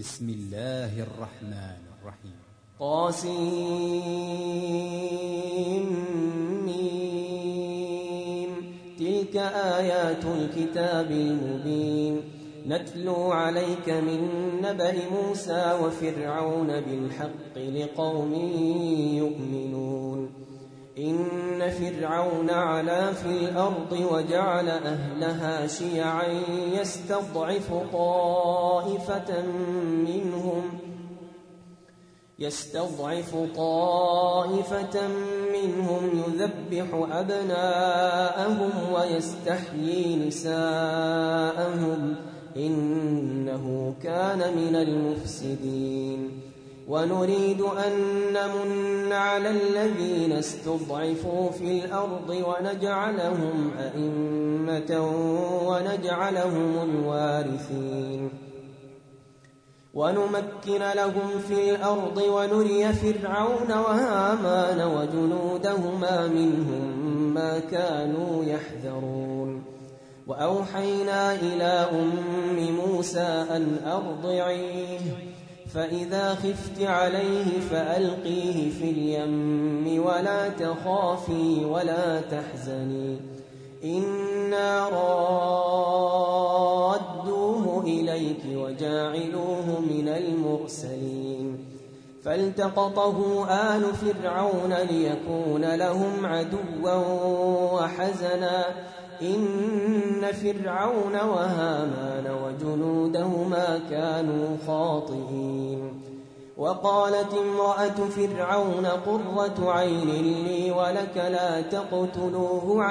بسم الله الرحمن الرحيم. طاسيم. تلك آيات الكتاب المبين. نتلو عليك من نبأ موسى وفرعون بالحق لقوم يؤمنون. إن فرعون علا في الأرض وجعل أهلها شيعا يستضعف طائفة منهم يذبح أبناءهم ويستحيي نساءهم إنه كان من المفسدين. ونريد أن نمن على الذين استضعفوا في الأرض ونجعلهم أئمة ونجعلهم الوارثين ونمكن لهم في الأرض ونري فرعون وهامان وجنودهما منهم ما كانوا يحذرون. وأوحينا إلى أم موسى أن أرضعيه فإذا خفت عليه فألقيه في اليم ولا تخافي ولا تحزني إنا رادوه إليك وجاعلوه من المرسلين. فالتقطه آل فرعون ليكون لهم عدوا وحزنا إن فرعون وهامان وجنودهما كانوا خاطئين. وقالت امرأة فرعون قرة عين لي ولك لا تقتلوه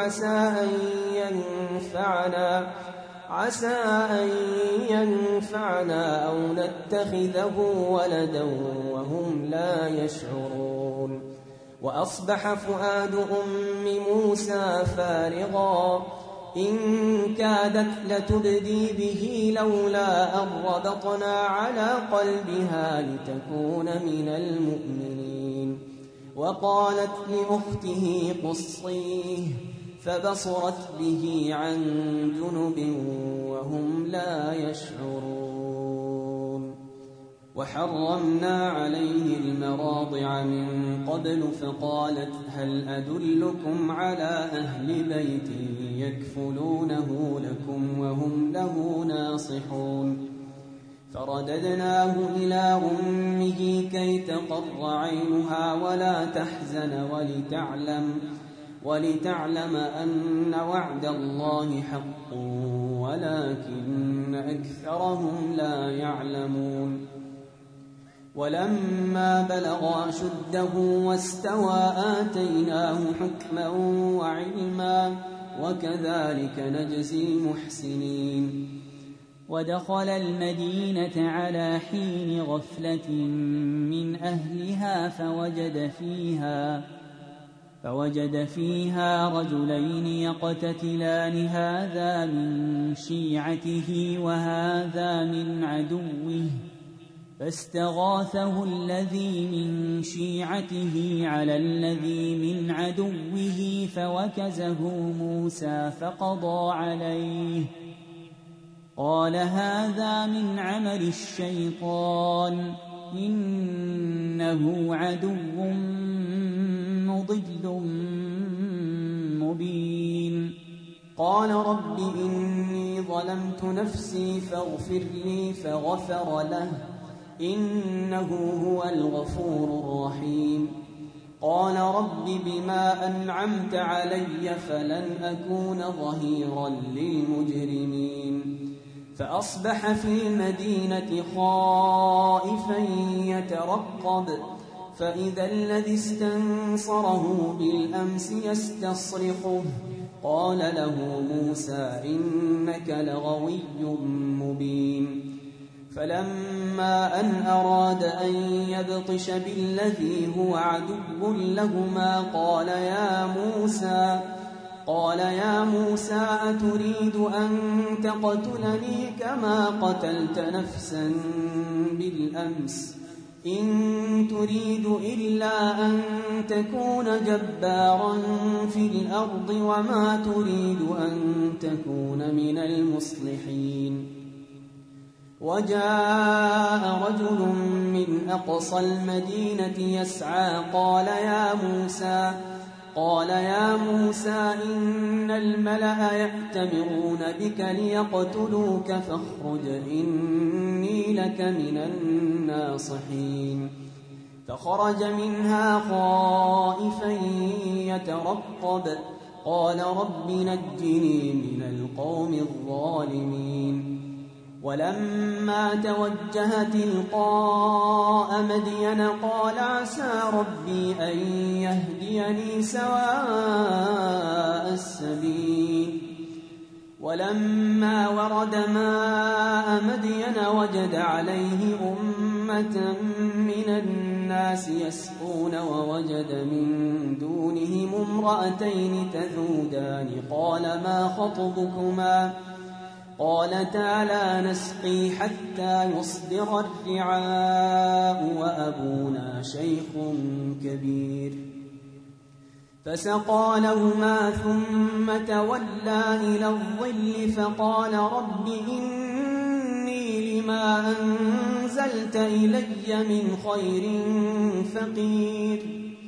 عسى أن ينفعنا أو نتخذه ولدا وهم لا يشعرون. وأصبح فؤاد أم موسى فارغا إن كادت لتبدي به لولا أن ربطنا على قلبها لتكون من المؤمنين. وقالت لأخته قصيه فبصرت به عن جنب وهم لا يشعرون. وحرمنا عليه المراضع من قبل فقالت هل أدلكم على أهل بيت يكفلونه لكم وهم له ناصحون. فرددناه إلى أمه كي تقر عينها ولا تحزن ولتعلم أن وعد الله حق ولكن أكثرهم لا يعلمون. ولما بلغ أشده واستوى آتيناه حكما وعلما وكذلك نجزي المحسنين. ودخل المدينة على حين غفلة من أهلها فوجد فيها رجلين يقتتلان هذا من شيعته وهذا من عدوه فاستغاثه الذي من شيعته على الذي من عدوه فوكزه موسى فقضى عليه قال هذا من عمل الشيطان إنه عدو مضل مبين. قال رب إني ظلمت نفسي فاغفر لي فغفر له إنه هو الغفور الرحيم. قال رب بما أنعمت علي فلن أكون ظهيرا للمجرمين. فأصبح في المدينة خائفا يترقب فإذا الذي استنصره بالأمس يستصرخه قال له موسى إنك لغوي مبين. فلما أن أراد أن يبطش بالذي هو عدو لهما قال يا موسى أتريد أن تقتلني كما قتلت نفسا بالأمس إن تريد إلا أن تكون جبارا في الأرض وما تريد أن تكون من المصلحين. وجاء رجل من أقصى المدينة يسعى قال يا موسى إن الملأ يأتمرون بك ليقتلوك فاخرج إني لك من الناصحين. فخرج منها خائفا يترقب قال رب نجني من القوم الظالمين. ولما توجه تلقاء مدين قال عسى ربي أن يهديني سواء السبيل. ولما ورد ماء مدين وجد عليه أمة من الناس يسقون ووجد من دونهم امرأتين تذودان قال ما خطبكما قالتا لا نسقي حتى يصدر الرعاء وأبونا شيخ كبير. فسقى لهما ثم تولى إلى الظل فقال رب إني لما أنزلت إلي من خير فقير.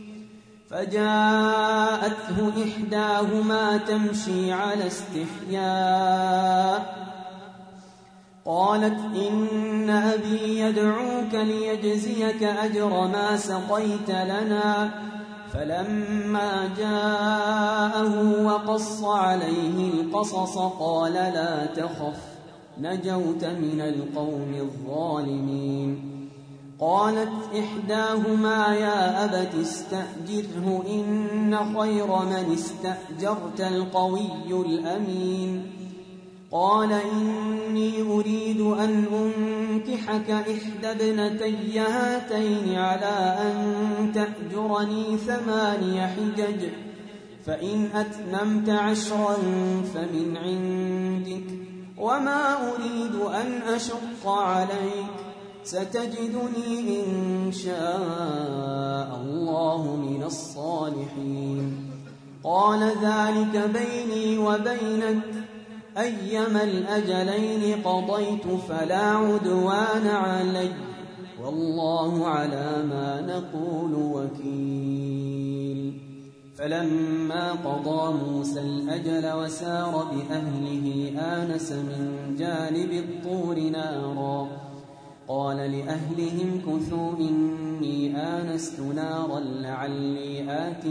فجاءته إحداهما تمشي على استحياء قالت إن أبي يدعوك ليجزيك أجر ما سقيت لنا. فلما جاءه وقص عليه القصص قال لا تخف نجوت من القوم الظالمين. قالت إحداهما يا أبت استأجره إن خير من استأجرت القوي الأمين. قال إني أريد أن أنكحك إحدى ابنتي هاتين على أن تأجرني 8 حجج فإن أتممت 10 فمن عندك وما أريد أن أشق عليك ستجدني إن شاء الله من الصالحين. قال ذلك بيني وبينك أيما الأجلين قضيت فلا عدوان علي والله على ما نقول وكيل. فلما قضى موسى الأجل وسار بأهله آنس من جانب الطور نارا قال لأهلهم كثوا إني آنست نارا لعلي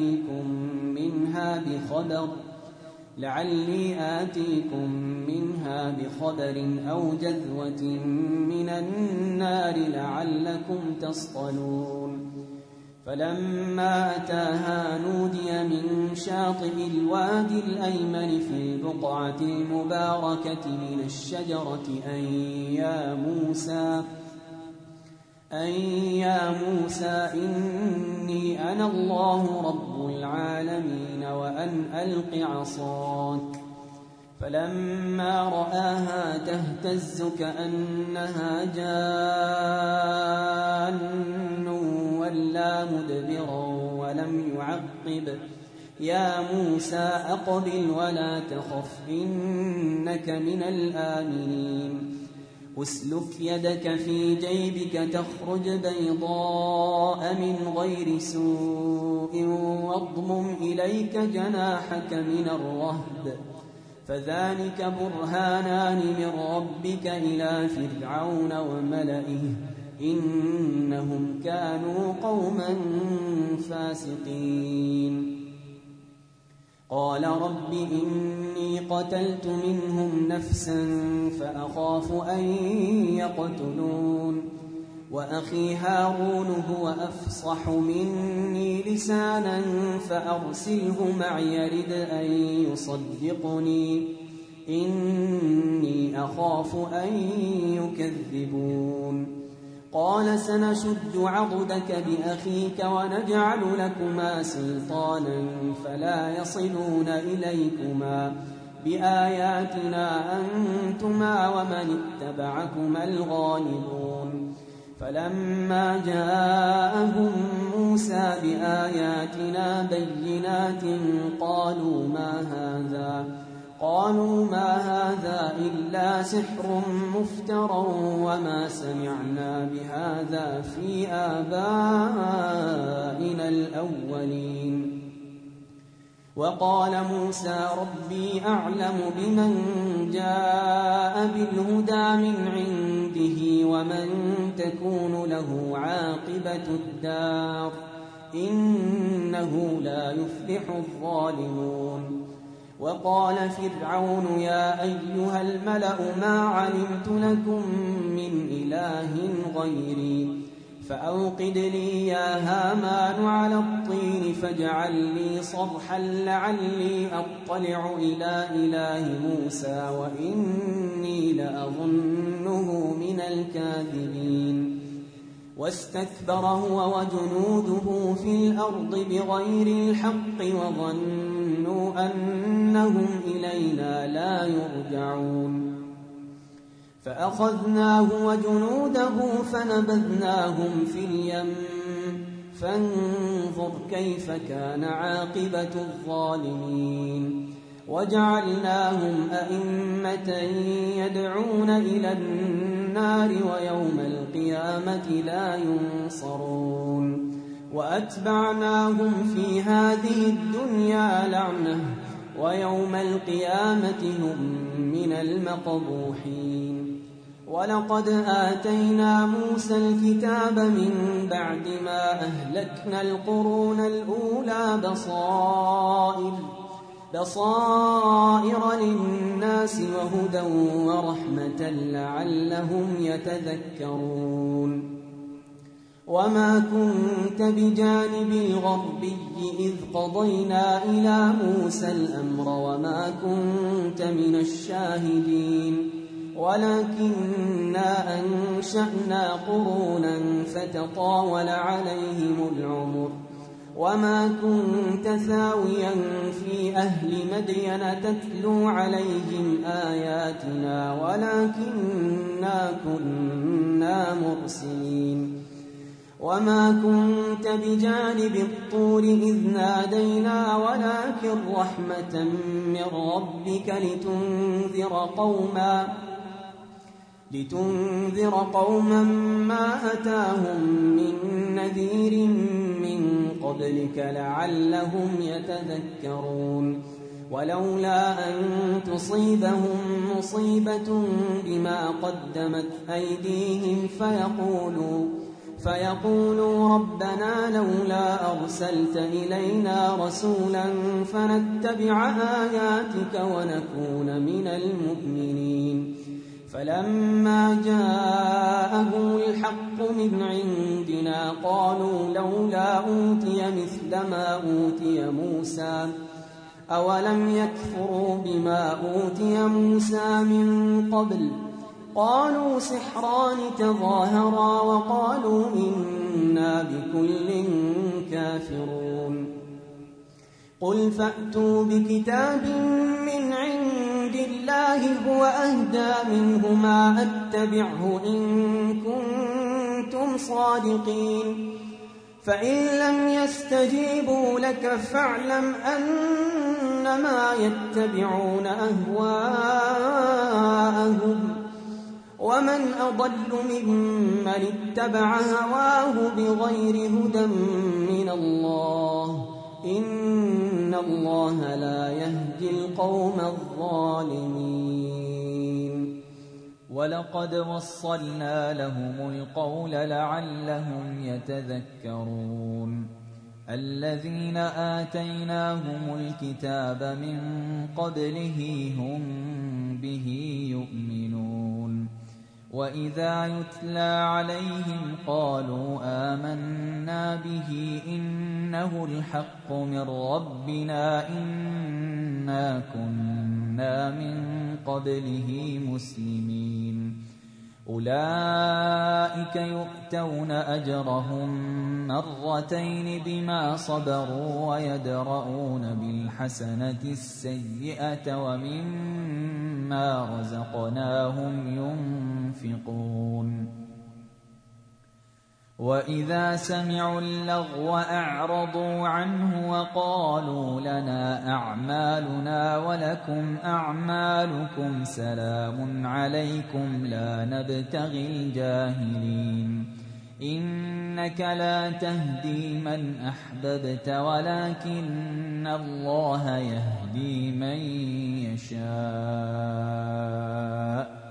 آتيكم منها بخبر أو جذوة من النار لعلكم تصطلون. فلما أتاها نودي من شاطئ الوادي الأيمن في البقعة المباركة من الشجرة أن يا موسى إني أنا الله رب العالمين وأن ألق عصاك. فلما رآها تهتز كأنها جان ولا مدبرا ولم يعقب يا موسى أقبل ولا تخف إنك من الآمنين. أسلك يدك في جيبك تخرج بيضاء من غير سوء واضمم إليك جناحك من الرهب فذلك برهانان من ربك إلى فرعون وملئه إنهم كانوا قوما فاسقين. قال رب إني قتلت منهم نفسا فأخاف أن يقتلون وأخي هارون هو أفصح مني لسانا فأرسله معي يرد أن يصدقني إني أخاف أن يكذبون. قال سنشد عضدك بأخيك ونجعل لكما سلطانا فلا يصلون إليكما بآياتنا أنتما ومن اتبعكما الغالبون. فلما جاءهم موسى بآياتنا بينات قالوا ما هذا إلا سحر مفترى وما سمعنا بهذا هذا في آبائنا الأولين. وقال موسى ربي أعلم بمن جاء بالهدى من عنده ومن تكون له عاقبة الدار إنه لا يفلح الظالمون. وقال فرعون يا أيها الملأ ما علمت لكم من إله غيري فأوقد لي يا هامان على الطين فاجعل لي صرحا لعلي أطلع إلى إله موسى وإني لأظنه من الكاذبين. واستكبر هو وجنوده في الأرض بغير الحق وظنوا أنهم إلينا لا يرجعون. فأخذناه وجنوده فنبذناهم في اليم فانظر كيف كان عاقبة الظالمين. وجعلناهم أئمة يدعون إلى النار ويوم القيامة لا ينصرون. وأتبعناهم في هذه الدنيا لعنة ويوم القيامة هم من المقبوحين. ولقد آتينا موسى الكتاب من بعد ما أهلكنا القرون الأولى بصائر للناس وهدى ورحمة لعلهم يتذكرون. وما كنت بجانب الغربي إذ قضينا إلى موسى الأمر وما كنت من الشاهدين ولكننا أنشأنا قرونا فتطاول عليهم العمر. وما كنت ثاويا في أهل مدين تتلو عليهم آياتنا ولكننا كنا مرسلين. وما كنت بجانب الطور إذ نادينا ولكن رحمة من ربك لتنذر قوما ما أتاهم من نذير من قبلك لعلهم يتذكرون. ولولا أن تصيبهم مصيبة بما قدمت أيديهم فيقولوا ربنا لولا أرسلت إلينا رسولا فنتبع آياتك ونكون من المؤمنين. فلما جاءهم الحق من عندنا قالوا لولا أوتي مثل ما أوتي موسى أولم يكفروا بما أوتي موسى من قبل قالوا سحران تظاهرا وقالوا إنا بكل كافرون. قل فأتوا بكتاب من عند الله هو أهدى منهما أتبعه إن كنتم صادقين. فإن لم يستجيبوا لك فاعلم أنما يتبعون أهواءهم ومن أضل ممن اتبع هواه بغير هدى من الله إن الله لا يهدي القوم الظالمين. ولقد وصلنا لهم القول لعلهم يتذكرون. الذين آتيناهم الكتاب من قبله هم به يؤمنون. وإذا يتلى عليهم قالوا آمنا به إنه الحق من ربنا إنا كنا من قبله مسلمين. أولئك يؤتون أجرهم مرتين بما صبروا ويدرؤون بالحسنة السيئة ومما رزقناهم ينفقون. وإذا سمعوا اللغو أعرضوا عنه وقالوا لنا أعمالنا ولكم أعمالكم سلام عليكم لا نبتغي الجاهلين إنك لا تهدي من أحببت ولكن الله يهدي من يشاء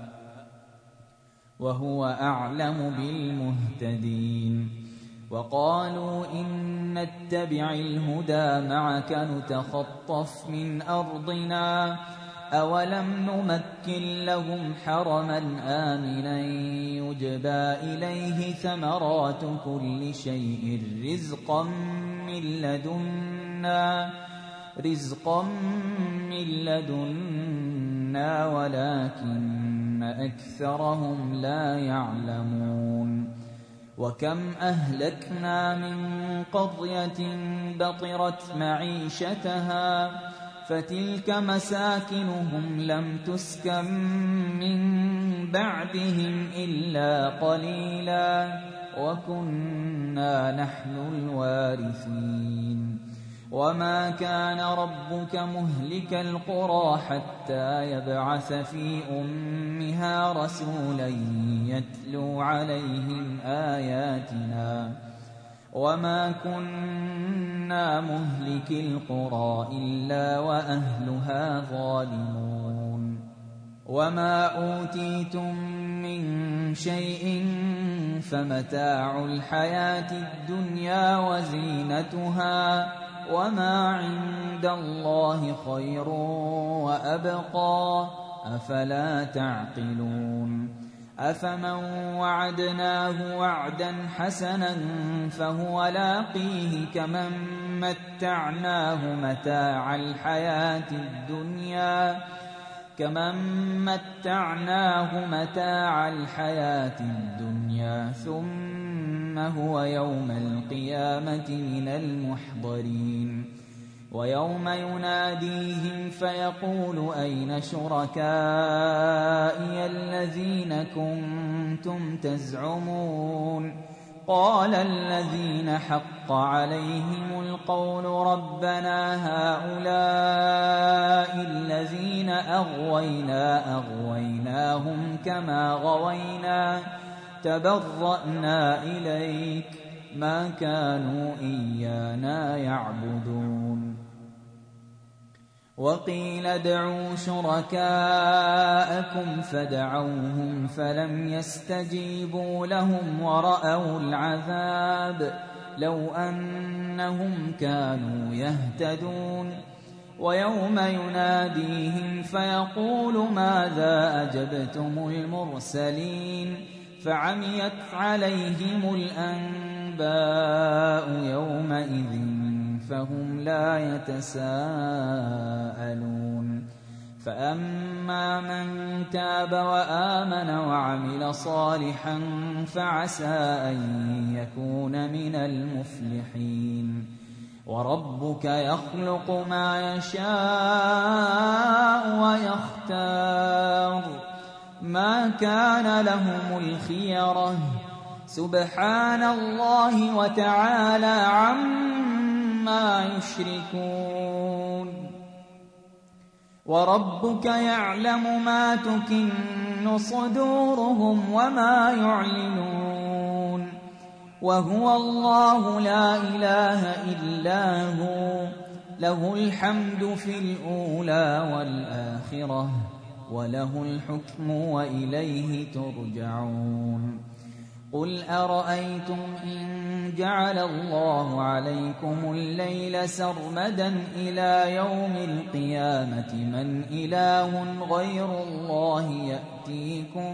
وهو أعلم بالمهتدين. وقالوا إن نتبع الهدى معك نتخطف من أرضنا أولم نمكن لهم حرما آمنا يجبى إليه ثمرات كل شيء رزقا من لدنا ولكن أكثرهم لا يعلمون. وكم أهلكنا من قرية بطرت معيشتها فتلك مساكنهم لم تسكن من بعدهم إلا قليلا وكنا نحن الوارثين. وما كان ربك مهلك القرى حتى يبعث في أمها رسولا يتلو عليهم آياتنا وما كنا مهلك القرى إلا وأهلها ظالمون. وما أوتيتم من شيء فمتاع الحياة الدنيا وزينتها وما عند الله خير وأبقى أفلا تعقلون. أفمن وعدناه وعدا حسنا فهو لاقيه كمن متعناه متاع الحياة الدنيا ثم هو يوم القيامة من المحضرين. ويوم يناديهم فيقول أين شركائي الذين كنتم تزعمون قال الذين حق عليهم القول ربنا هؤلاء الذين أغويناهم كما غوينا تبرأنا إليك ما كانوا إيانا يعبدون. وقيل ادعوا شركاءكم فدعوهم فلم يستجيبوا لهم ورأوا العذاب لو أنهم كانوا يهتدون. ويوم يناديهم فيقول ماذا أجبتم المرسلين فعميت عليهم الأنباء يومئذ فهم لا يتساءلون. فأما من تاب وآمن وعمل صالحا فعسى أن يكون من المفلحين. وربك يخلق ما يشاء ويختار ما كان لهم الخيرة سبحان الله وتعالى عما يشركون. وربك يعلم ما تكن صدورهم وما يعلنون وهو الله لا إله إلا هو له الحمد في الأولى والآخرة وله الحكم وإليه ترجعون. قل أرأيتم إن جعل الله عليكم الليل سرمدا إلى يوم القيامة من إله غير الله يأتيكم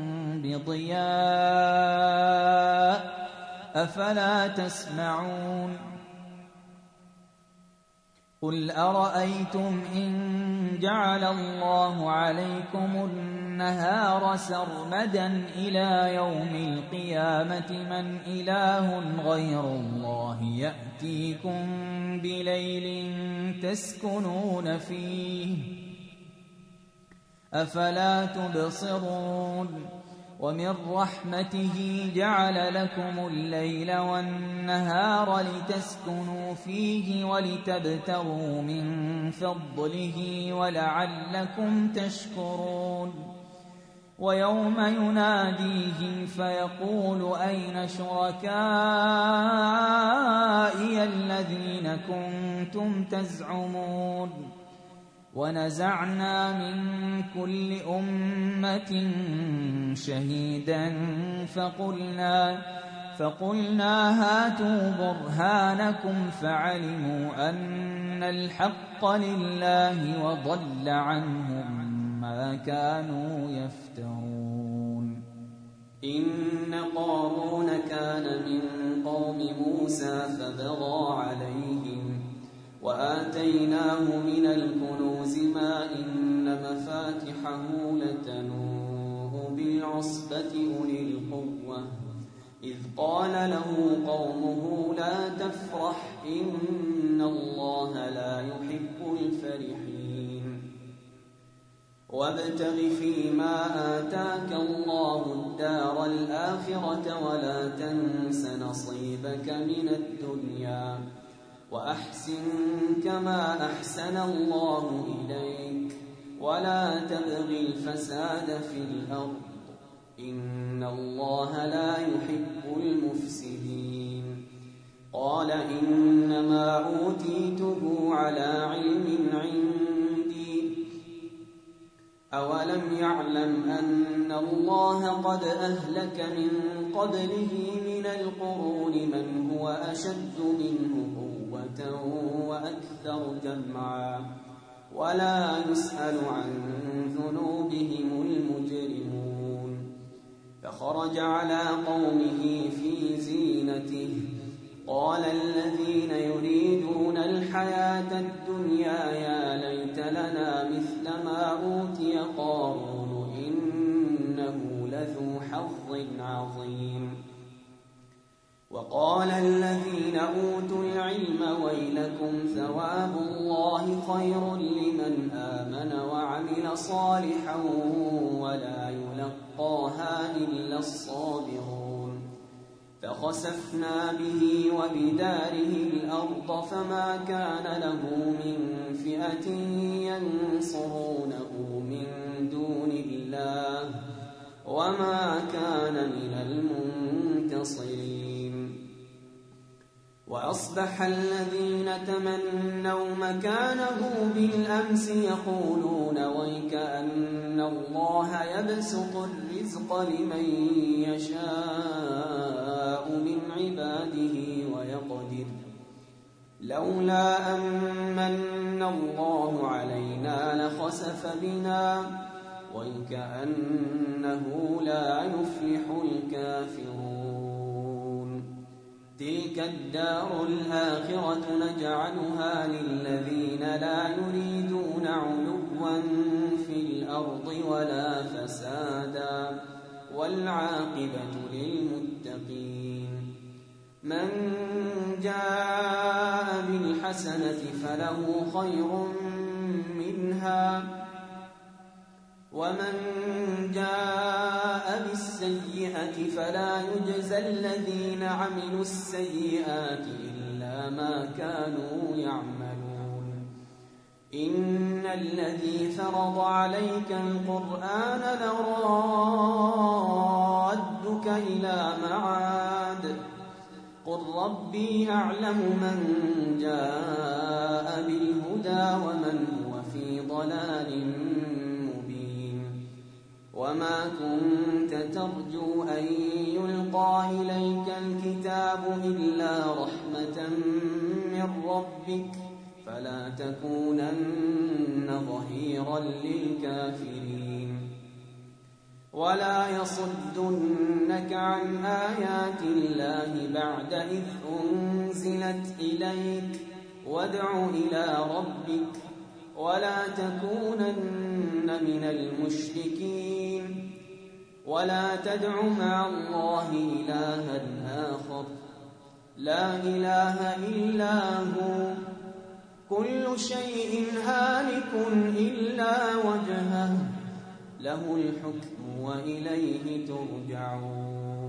بضياء أفلا تسمعون. قل أرأيتم إن جعل الله عليكم النهار سرمدا إلى يوم القيامة من إله غير الله يأتيكم بليل تسكنون فيه أفلا تبصرون. ومن رحمته جعل لكم الليل والنهار لتسكنوا فيه ولتبتغوا من فضله ولعلكم تشكرون. ويوم يناديهم فيقول أين شركائي الذين كنتم تزعمون ونزعنا من كل أمة شهيدا فقلنا هاتوا برهانكم فعلموا أن الحق لله وضل عنهم ما كانوا يفترون. إن قارون كان من قوم موسى فبغى عليهم وآتيناه من الكنوز ما إن مفاتحه لتنوء بالعصبة أولي القوة إذ قال له قومه لا تفرح إن الله لا يحب الفرحين وابتغ فيما آتاك الله الدار الآخرة ولا تنس نصيبك من الدنيا وأحسن كما أحسن الله إليك ولا تبغ الفساد في الأرض إن الله لا يحب المفسدين. قال إنما أوتيته على علم عندي أولم يعلم أن الله قد أهلك من قبله من القرون من هو أشد منه قوة وأكثر جمعا ولا يسأل عن ذنوبهم المجرمون. فخرج على قومه في زينته قال الذين يريدون الحياة الدنيا يا ليت لنا مثل ما أوتي قارون إنه لذو حظ عظيم. وقال الذين أوتوا العلم ويلكم ثواب الله خير لمن آمن وعمل صالحا ولا يلقاها إلا الصابرون. فخسفنا به وبداره الأرض فما كان له من فئة ينصرونه من دون الله وما كان من المنتصرين. وأصبح الذين تمنوا مكانه بالأمس يقولون ويك أن الله يبسط الرزق لمن يشاء من عباده ويقدر لولا أمن الله علينا لخسف بنا ويكأنه لا يفلح الكافرون. تلك الدار الآخرة نجعلها للذين لا يريدون علوا في الأرض ولا فسادا والعاقبة للمتقين. من جاء بالحسنة فله خير منها ومن جاء بالسيئة فلا يجزى الذين عملوا السيئات إلا ما كانوا يعملون. إن الذي فرض عليك القرآن لرادك إلى معاد قل ربي أعلم من جاء بالهدى ومن هو في ضلال مبين. وما كنت ترجو أن يلقى إليك الكتاب إلا رحمة من ربك فلا تكونن ظهيرا للكافرين. ولا يصدنك عن آيات الله بعد إذ أنزلت إليك وادع إلى ربك ولا تكونن من المشركين. ولا تدع مع الله إلها آخر لا إله إلا هو كل شيء هالك إلا وجهه له الحكم وإليه ترجعون.